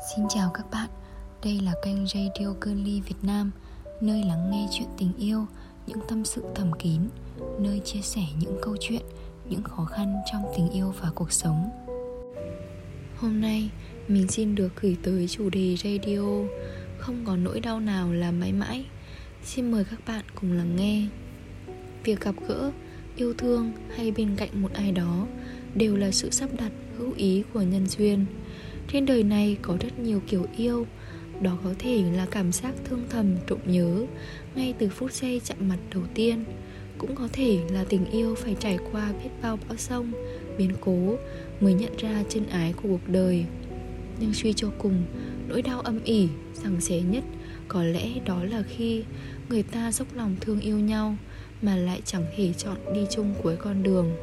Xin chào các bạn, đây là kênh Radio Girly Việt Nam, nơi lắng nghe chuyện tình yêu, những tâm sự thầm kín, nơi chia sẻ những câu chuyện, những khó khăn trong tình yêu và cuộc sống. Hôm nay, mình xin được gửi tới chủ đề radio Không có nỗi đau nào là mãi mãi. Xin mời các bạn cùng lắng nghe. Việc gặp gỡ, yêu thương hay bên cạnh một ai đó đều là sự sắp đặt hữu ý của nhân duyên. Trên đời này có rất nhiều kiểu yêu. Đó có thể là cảm giác thương thầm trộm nhớ ngay từ phút giây chạm mặt đầu tiên. Cũng có thể là tình yêu phải trải qua biết bao bão sông, biến cố mới nhận ra chân ái của cuộc đời. Nhưng suy cho cùng, nỗi đau âm ỉ, giằng xé nhất có lẽ đó là khi người ta dốc lòng thương yêu nhau mà lại chẳng hề chọn đi chung cuối con đường.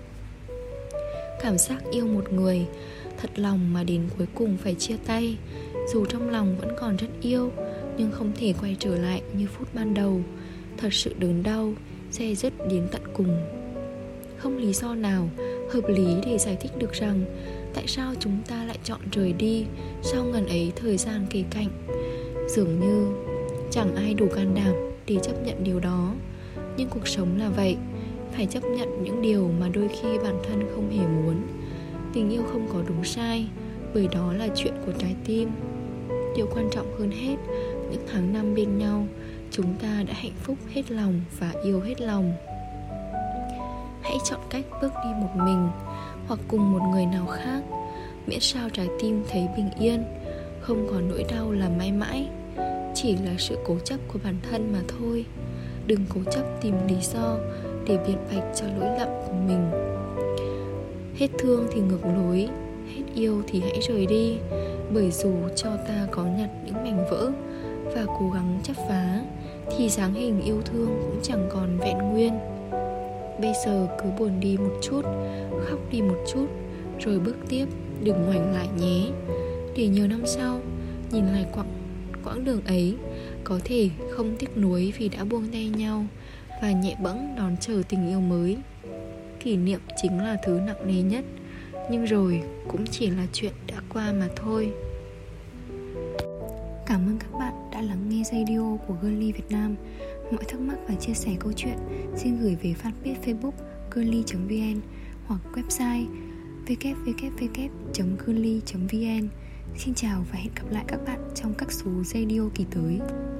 Cảm giác yêu một người thật lòng mà đến cuối cùng phải chia tay, dù trong lòng vẫn còn rất yêu, nhưng không thể quay trở lại như phút ban đầu. Thật sự đớn đau, day dứt đến tận cùng. Không lý do nào hợp lý để giải thích được rằng tại sao chúng ta lại chọn rời đi sau ngần ấy thời gian kề cạnh. Dường như chẳng ai đủ can đảm để chấp nhận điều đó. Nhưng cuộc sống là vậy, phải chấp nhận những điều mà đôi khi bản thân không hề muốn. Tình yêu không có đúng sai, bởi đó là chuyện của trái tim. Điều quan trọng hơn hết, những tháng năm bên nhau, chúng ta đã hạnh phúc hết lòng và yêu hết lòng. Hãy chọn cách bước đi một mình hoặc cùng một người nào khác, miễn sao trái tim thấy bình yên, không còn nỗi đau là mãi mãi. Chỉ là sự cố chấp của bản thân mà thôi. Đừng cố chấp tìm lý do để biện bạch cho lỗi lầm của mình. Hết thương thì ngược lối, hết yêu thì hãy rời đi. Bởi dù cho ta có nhặt những mảnh vỡ và cố gắng chắp vá, thì dáng hình yêu thương cũng chẳng còn vẹn nguyên. Bây giờ cứ buồn đi một chút, khóc đi một chút, rồi bước tiếp, đừng ngoảnh lại nhé. Để nhiều năm sau, nhìn lại quãng đường ấy, có thể không tiếc nuối vì đã buông tay nhau và nhẹ bẫng đón chờ tình yêu mới. Kỷ niệm chính là thứ nặng nề nhất, nhưng rồi cũng chỉ là chuyện đã qua mà thôi. Cảm ơn các bạn đã lắng nghe radio của Girly Việt Nam. Mọi thắc mắc và chia sẻ câu chuyện xin gửi về fanpage Facebook girly.vn hoặc website www.girly.vn. Xin chào và hẹn gặp lại các bạn trong các số radio kỳ tới.